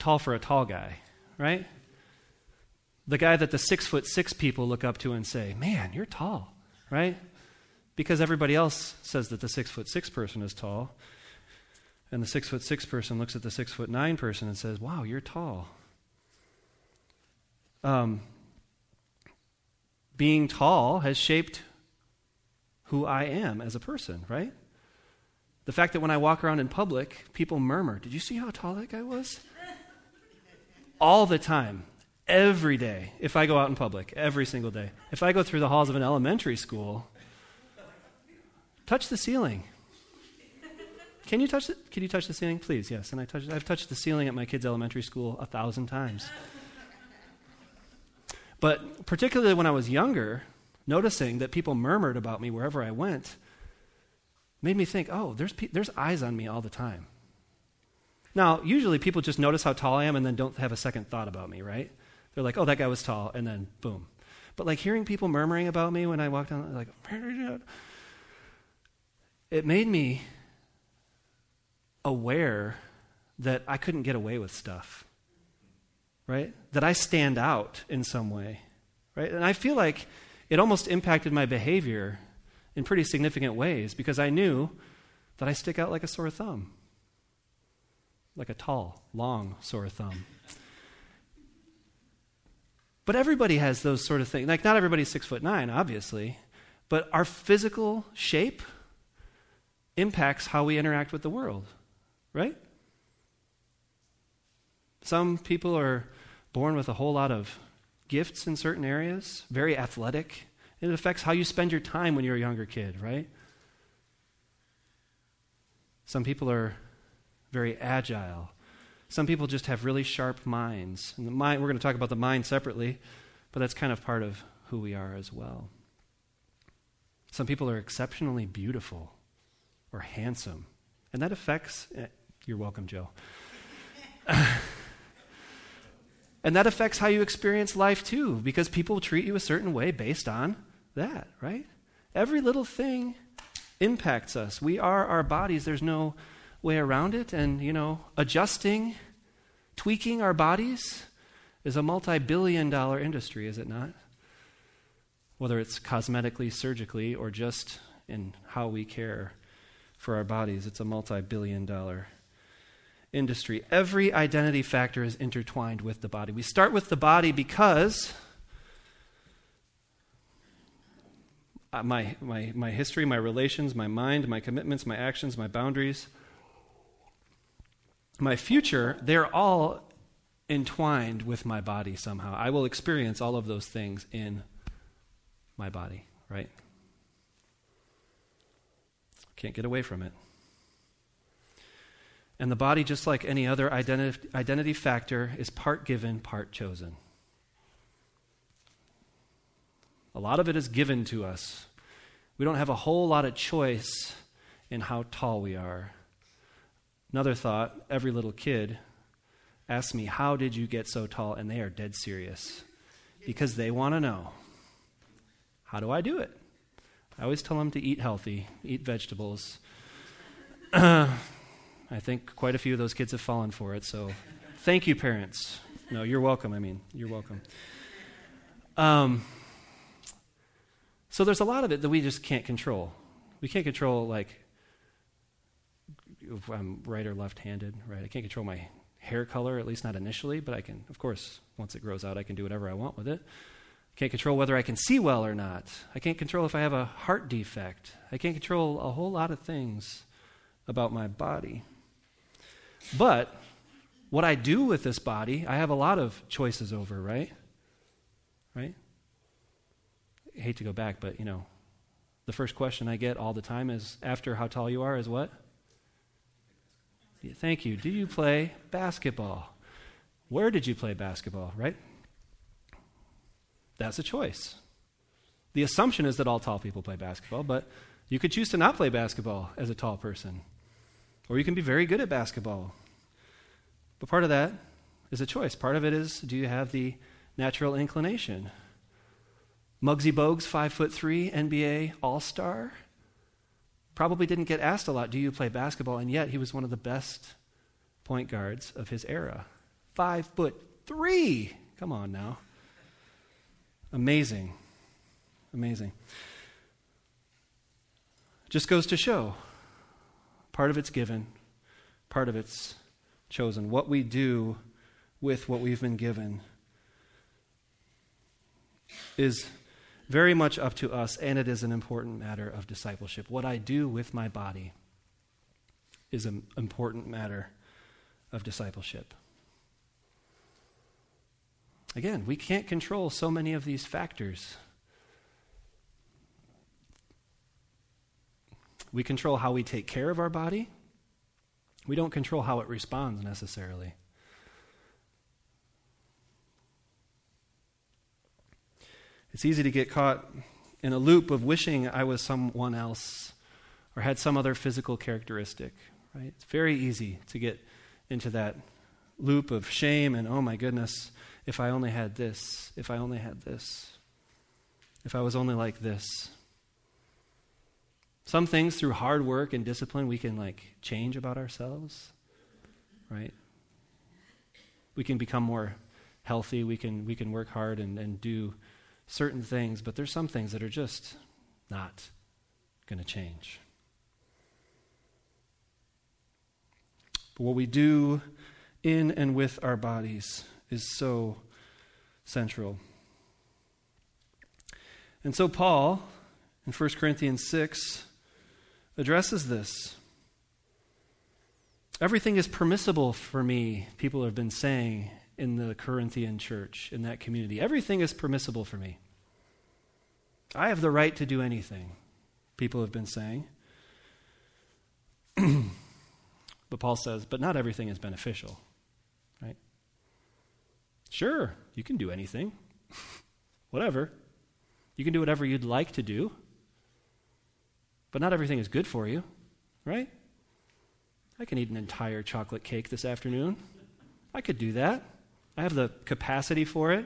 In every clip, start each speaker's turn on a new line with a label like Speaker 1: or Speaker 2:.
Speaker 1: tall for a tall guy, right? The guy that the 6'6" people look up to and say, man, you're tall, right? Because everybody else says that the 6'6" person is tall. And the 6'6" person looks at the 6'9" person and says, wow, you're tall. Being tall has shaped who I am as a person, right? The fact that when I walk around in public, people murmur, did you see how tall that guy was? All the time, every day, if I go out in public, every single day. If I go through the halls of an elementary school, touch the ceiling. Can you touch the ceiling? Please, yes. And I've touched the ceiling at my kids' elementary school 1,000 times. But particularly when I was younger, noticing that people murmured about me wherever I went made me think, oh, there's eyes on me all the time. Now, usually people just notice how tall I am and then don't have a second thought about me, right? They're like, oh, that guy was tall, and then boom. But like hearing people murmuring about me when I walked down, like, it made me aware that I couldn't get away with stuff, right? That I stand out in some way, right? And I feel like it almost impacted my behavior in pretty significant ways because I knew that I stick out like a sore thumb, like a tall, long, sore thumb. But everybody has those sort of things. Like, not everybody's 6'9", obviously, but our physical shape impacts how we interact with the world, right? Some people are born with a whole lot of gifts in certain areas, very athletic. It affects how you spend your time when you're a younger kid, right? Some people are very agile. Some people just have really sharp minds. And the mind, we're going to talk about the mind separately, but that's kind of part of who we are as well. Some people are exceptionally beautiful or handsome, and that affects... You're welcome, Joe. And that affects how you experience life too, because people treat you a certain way based on that, right? Every little thing impacts us. We are our bodies. There's no way around it. And, adjusting, tweaking our bodies is a multi-billion-dollar industry, is it not? Whether it's cosmetically, surgically, or just in how we care for our bodies, it's a multi-billion-dollar industry. Every identity factor is intertwined with the body. We start with the body because my history, my relations, my mind, my commitments, my actions, my boundaries, my future, they're all entwined with my body somehow. I will experience all of those things in my body, right? Can't get away from it. And the body, just like any other identity factor, is part given, part chosen. A lot of it is given to us. We don't have a whole lot of choice in how tall we are. Another thought, every little kid asks me, how did you get so tall? And they are dead serious because they want to know, how do I do it? I always tell them to eat healthy, eat vegetables. I think quite a few of those kids have fallen for it, so thank you, parents. No, you're welcome. You're welcome. So there's a lot of it that we just can't control. We can't control, like, if I'm right or left-handed, right? I can't control my hair color, at least not initially, but I can, of course, once it grows out, I can do whatever I want with it. I can't control whether I can see well or not. I can't control if I have a heart defect. I can't control a whole lot of things about my body. But what I do with this body, I have a lot of choices over, right? Right? I hate to go back, but, the first question I get all the time is, after how tall you are, is what? Thank you. Do you play basketball? Where did you play basketball, right? That's a choice. The assumption is that all tall people play basketball, but you could choose to not play basketball as a tall person. Or you can be very good at basketball. But part of that is a choice. Part of it is, do you have the natural inclination? Muggsy Bogues, 5'3", NBA All-Star, probably didn't get asked a lot, do you play basketball? And yet he was one of the best point guards of his era. 5'3". Come on now. Amazing. Amazing. Just goes to show, part of it's given, part of it's chosen. What we do with what we've been given is very much up to us, and it is an important matter of discipleship. What I do with my body is an important matter of discipleship. Again, we can't control so many of these factors. We control how we take care of our body. We don't control how it responds necessarily. It's easy to get caught in a loop of wishing I was someone else or had some other physical characteristic, right? It's very easy to get into that loop of shame and, oh my goodness, if I only had this, if I only had this, if I was only like this. Some things through hard work and discipline we can change about ourselves, right? We can become more healthy, we can work hard and do certain things, but there's some things that are just not going to change. But what we do in and with our bodies is so central. And so Paul, in 1 Corinthians 6, addresses this. Everything is permissible for me, people have been saying in the Corinthian church, in that community. Everything is permissible for me. I have the right to do anything, people have been saying. But Paul says, but not everything is beneficial, right? Sure, you can do anything. Whatever. You can do whatever you'd like to do. But not everything is good for you, right? I can eat an entire chocolate cake this afternoon. I could do that. I have the capacity for it.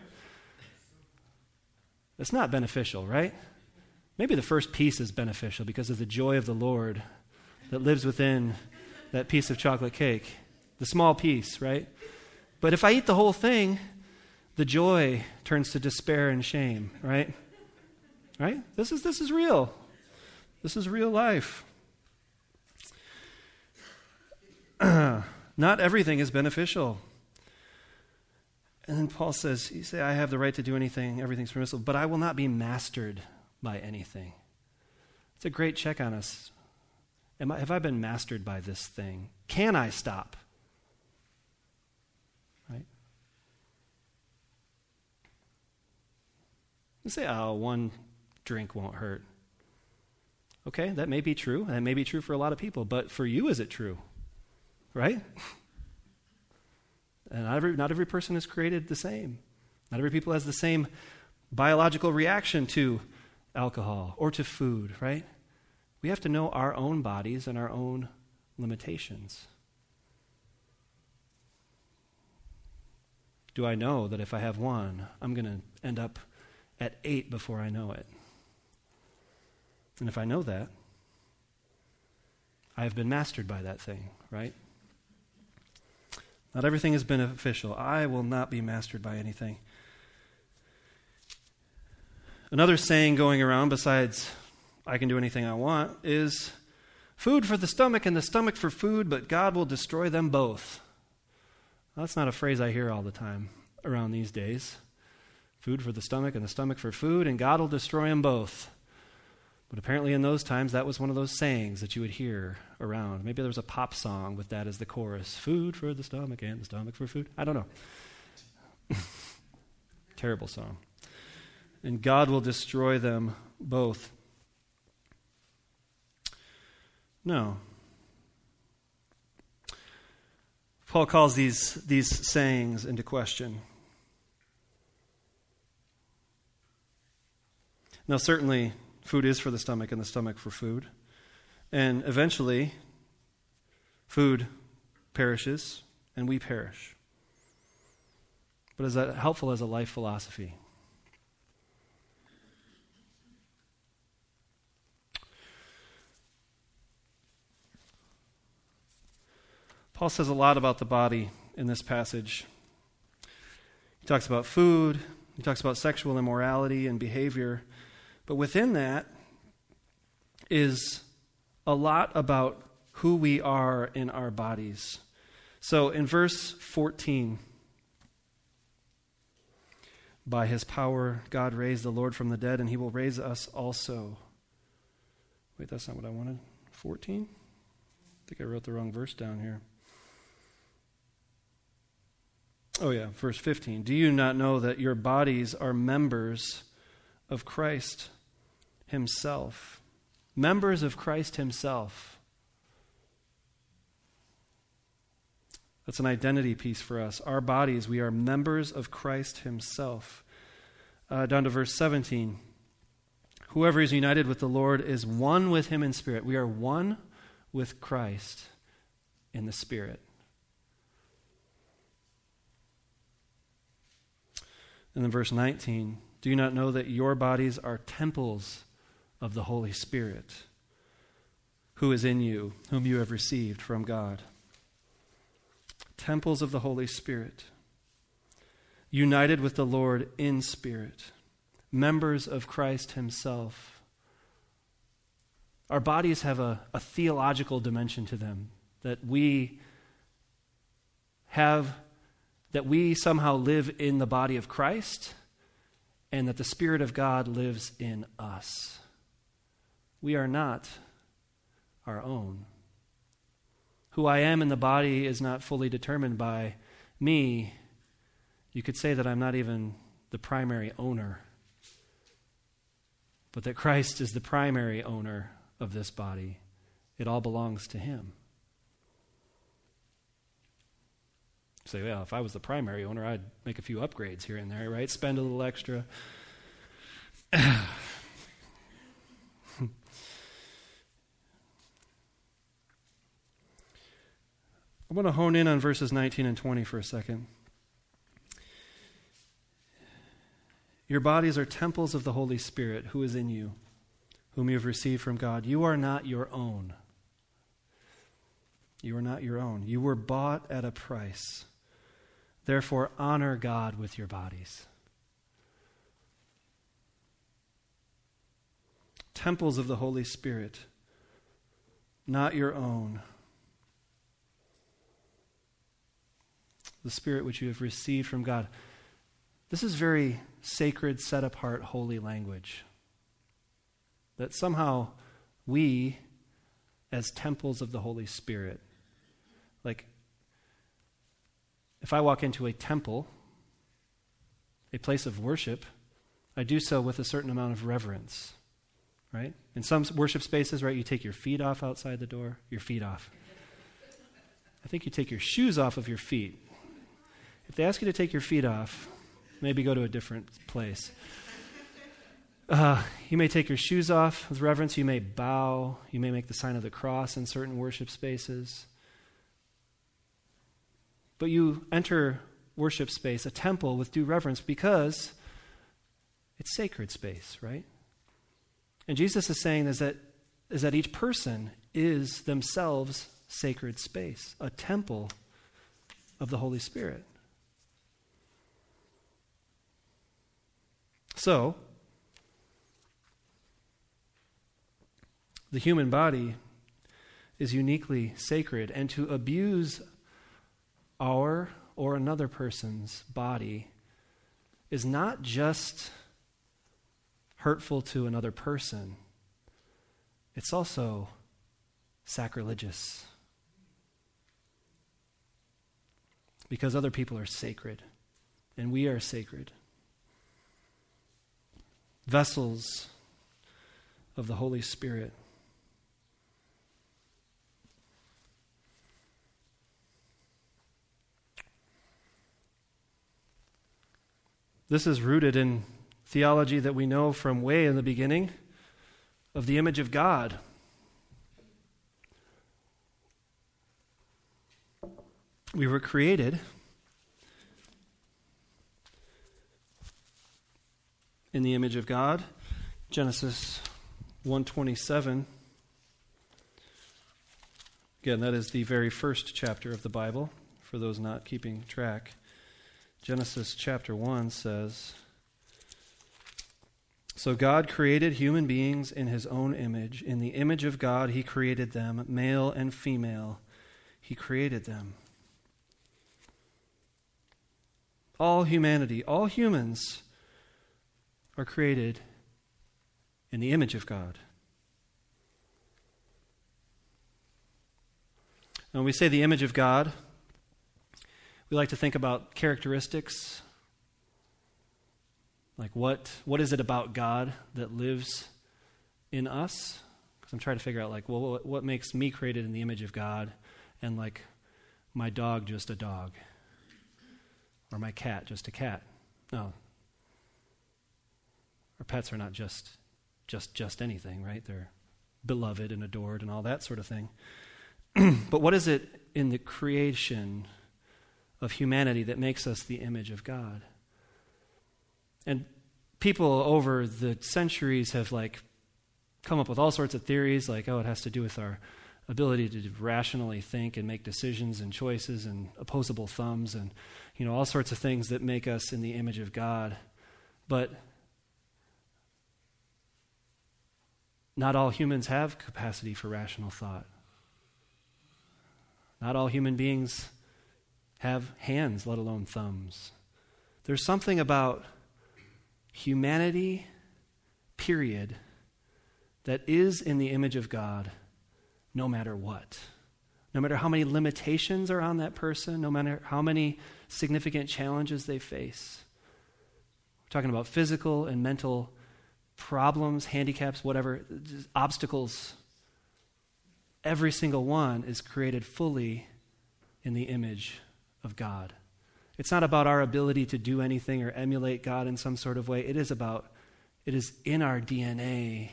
Speaker 1: It's not beneficial, right? Maybe the first piece is beneficial because of the joy of the Lord that lives within that piece of chocolate cake. The small piece, right? But if I eat the whole thing, the joy turns to despair and shame, right? Right? This is real. This is real life. Not everything is beneficial. And then Paul says, you say, I have the right to do anything, everything's permissible, but I will not be mastered by anything. It's a great check on us. Have I been mastered by this thing? Can I stop? Right? You say, oh, one drink won't hurt. Okay, that may be true. That may be true for a lot of people, but for you, is it true? Right? And not every person is created the same. Not every people has the same biological reaction to alcohol or to food, right? We have to know our own bodies and our own limitations. Do I know that if I have one, I'm going to end up at 8 before I know it? And if I know that, I have been mastered by that thing, right? Not everything is beneficial. I will not be mastered by anything. Another saying going around besides I can do anything I want is food for the stomach and the stomach for food, but God will destroy them both. Well, that's not a phrase I hear all the time around these days. Food for the stomach and the stomach for food, and God will destroy them both. But apparently in those times, that was one of those sayings that you would hear around. Maybe there was a pop song with that as the chorus. Food for the stomach and the stomach for food. I don't know. Terrible song. And God will destroy them both. No. Paul calls these sayings into question. Now, certainly, food is for the stomach and the stomach for food. And eventually, food perishes and we perish. But is that helpful as a life philosophy? Paul says a lot about the body in this passage. He talks about food. He talks about sexual immorality and behavior. But within that is a lot about who we are in our bodies. So in verse 14, by his power, God raised the Lord from the dead, and he will raise us also. Wait, that's not what I wanted. 14? I think I wrote the wrong verse down here. Oh yeah, verse 15. Do you not know that your bodies are members of Christ himself? Members of Christ himself. That's an identity piece for us. Our bodies, we are members of Christ himself. Down to verse 17. Whoever is united with the Lord is one with him in spirit. We are one with Christ in the Spirit. And then verse 19. Do you not know that your bodies are temples of the Holy Spirit, who is in you, whom you have received from God? Temples of the Holy Spirit, united with the Lord in spirit, members of Christ himself. Our bodies have a theological dimension to them, that we somehow live in the body of Christ, and that the Spirit of God lives in us. We are not our own. Who I am in the body is not fully determined by me. You could say that I'm not even the primary owner, but that Christ is the primary owner of this body. It all belongs to him. You say, well, if I was the primary owner, I'd make a few upgrades here and there, right? Spend a little extra. I want to hone in on verses 19 and 20 for a second. Your bodies are temples of the Holy Spirit, who is in you, whom you have received from God. You are not your own. You are not your own. You were bought at a price. Therefore, honor God with your bodies. Temples of the Holy Spirit, not your own. The Spirit which you have received from God. This is very sacred, set-apart, holy language. That somehow we, as temples of the Holy Spirit, like if I walk into a temple, a place of worship, I do so with a certain amount of reverence, right? In some worship spaces, right, you take your feet off outside the door, your feet off. I think you take your shoes off of your feet. If they ask you to take your feet off, maybe go to a different place. You may take your shoes off with reverence. You may bow. You may make the sign of the cross in certain worship spaces. But you enter worship space, a temple, with due reverence because it's sacred space, right? And Jesus is saying is that each person is themselves sacred space, a temple of the Holy Spirit. So, the human body is uniquely sacred, and to abuse our or another person's body is not just hurtful to another person, it's also sacrilegious. Because other people are sacred, and we are sacred. Vessels of the Holy Spirit. This is rooted in theology that we know from way in the beginning of the image of God. We were created in the image of God. Genesis 1:27. Again, that is the very first chapter of the Bible, for those not keeping track. Genesis chapter 1 says, "So God created human beings in his own image. In the image of God he created them, male and female. He created them." All humanity, all humans are created in the image of God. And when we say the image of God, we like to think about characteristics. Like what is it about God that lives in us? Because I'm trying to figure out, like, well, what makes me created in the image of God and, like, my dog just a dog? Or my cat just a cat? No. Our pets are not just anything, right? They're beloved and adored and all that sort of thing. But what is it in the creation of humanity that makes us the image of God? And people over the centuries have, like, come up with all sorts of theories, like, oh, it has to do with our ability to rationally think and make decisions and choices and opposable thumbs and, all sorts of things that make us in the image of God. But not all humans have capacity for rational thought. Not all human beings have hands, let alone thumbs. There's something about humanity, period, that is in the image of God no matter what. No matter how many limitations are on that person, no matter how many significant challenges they face. We're talking about physical and mental problems, handicaps, whatever, obstacles. Every single one is created fully in the image of God. It's not about our ability to do anything or emulate God in some sort of way. It is in our DNA.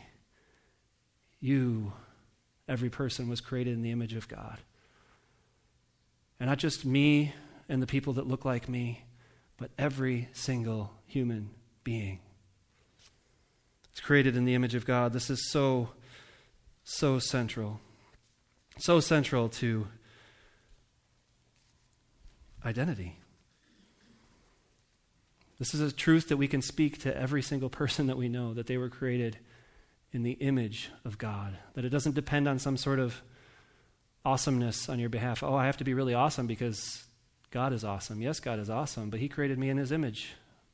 Speaker 1: Every person was created in the image of God. And not just me and the people that look like me, but every single human being. It's created in the image of God. This is so central. So central to identity. This is a truth that we can speak to every single person that we know, that they were created in the image of God. That it doesn't depend on some sort of awesomeness on your behalf. Oh, I have to be really awesome because God is awesome. Yes, God is awesome, but he created me in his image.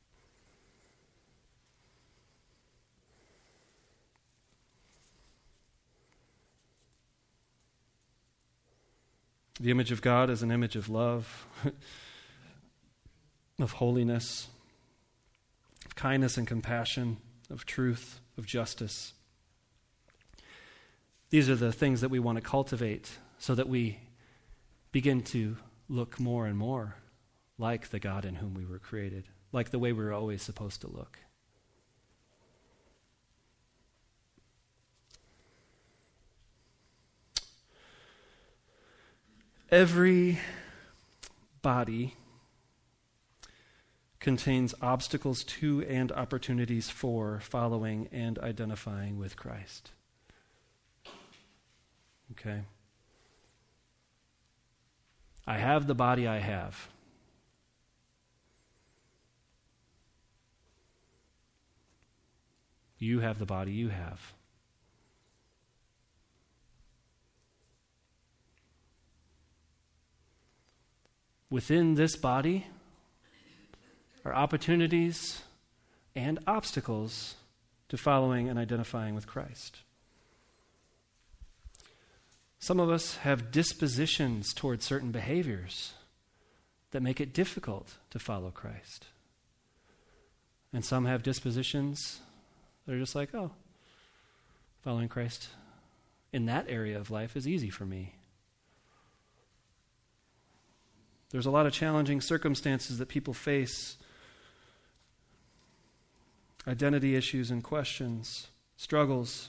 Speaker 1: The image of God is an image of love, of holiness, of kindness and compassion, of truth, of justice. These are the things that we want to cultivate so that we begin to look more and more like the God in whom we were created, like the way we were always supposed to look. Every body contains obstacles to and opportunities for following and identifying with Christ. Okay? I have the body I have. You have the body you have. Within this body are opportunities and obstacles to following and identifying with Christ. Some of us have dispositions toward certain behaviors that make it difficult to follow Christ. And some have dispositions that are just like, oh, following Christ in that area of life is easy for me. There's a lot of challenging circumstances that people face, identity issues and questions, struggles.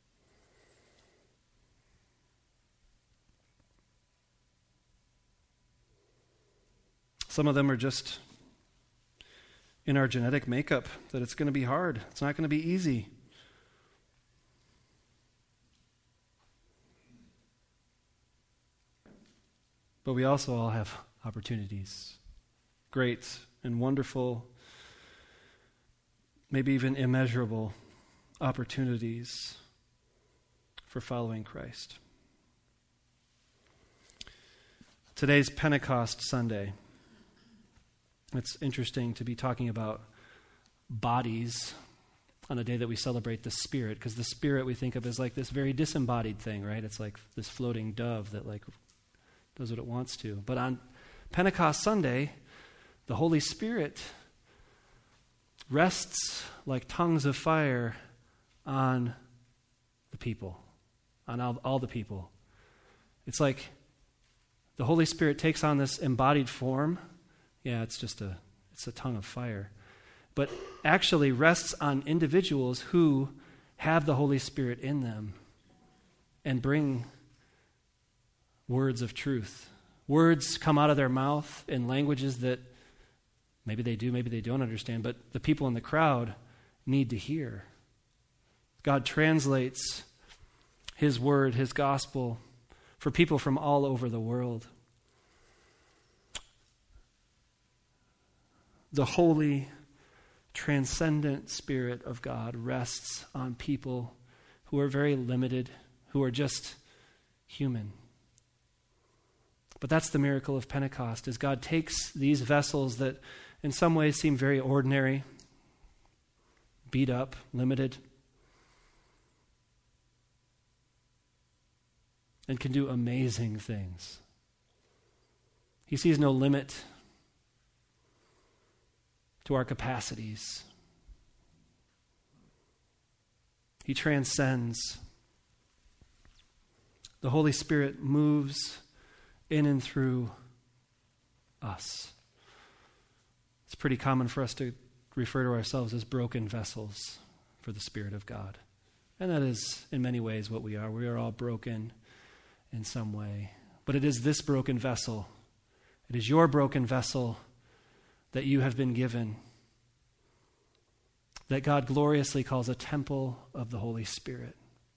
Speaker 1: Some of them are just in our genetic makeup, that it's going to be hard. It's not going to be easy. But we also all have opportunities, great and wonderful, maybe even immeasurable opportunities for following Christ. Today's Pentecost Sunday. It's interesting to be talking about bodies on a day that we celebrate the Spirit, because the Spirit we think of as like this very disembodied thing, right? It's like this floating dove that like does what it wants to. But on Pentecost Sunday, the Holy Spirit rests like tongues of fire on the people, on all the people. It's like the Holy Spirit takes on this embodied form. Yeah, it's a tongue of fire. But actually rests on individuals who have the Holy Spirit in them and bring words of truth. Words come out of their mouth in languages that maybe they do, maybe they don't understand, but the people in the crowd need to hear. God translates His word, His gospel, for people from all over the world. The holy, transcendent Spirit of God rests on people who are very limited, who are just human. But that's the miracle of Pentecost, is God takes these vessels that in some ways seem very ordinary, beat up, limited, and can do amazing things. He sees no limit to our capacities. He transcends. The Holy Spirit moves in and through us. It's pretty common for us to refer to ourselves as broken vessels for the Spirit of God. And that is, in many ways, what we are. We are all broken in some way. But it is this broken vessel, it is your broken vessel that you have been given, that God gloriously calls a temple of the Holy Spirit,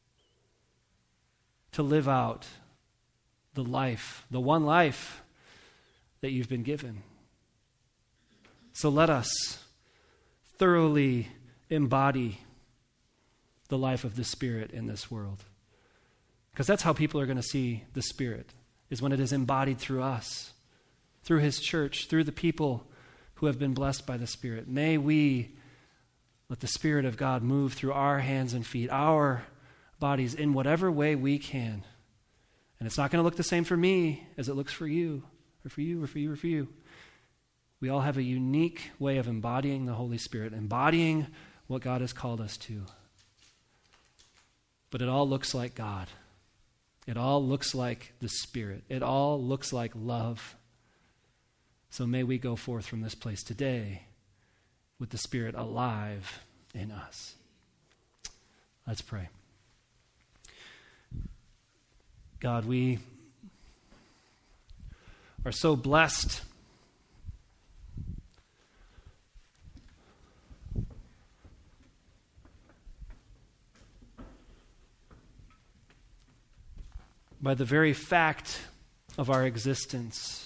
Speaker 1: to live out the life, the one life that you've been given. So let us thoroughly embody the life of the Spirit in this world. Because that's how people are going to see the Spirit, is when it is embodied through us, through His church, through the people who have been blessed by the Spirit. May we let the Spirit of God move through our hands and feet, our bodies, in whatever way we can. And it's not going to look the same for me as it looks for you, or for you, or for you, or for you. We all have a unique way of embodying the Holy Spirit, embodying what God has called us to. But it all looks like God. It all looks like the Spirit. It all looks like love. So may we go forth from this place today with the Spirit alive in us. Let's pray. God, we are so blessed by the very fact of our existence.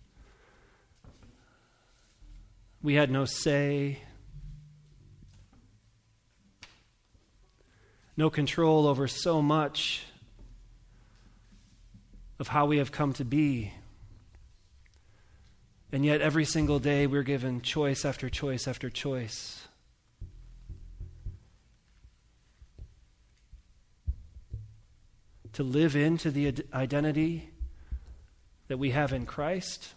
Speaker 1: We had no say, no control over so much of how we have come to be. And yet every single day we're given choice after choice after choice. To live into the identity that we have in Christ,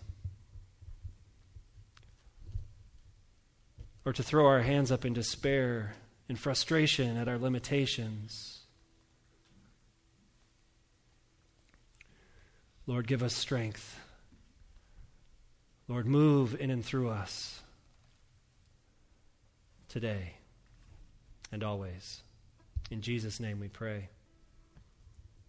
Speaker 1: or to throw our hands up in despair, in frustration at our limitations. Lord, give us strength. Lord, move in and through us today and always. In Jesus' name we pray.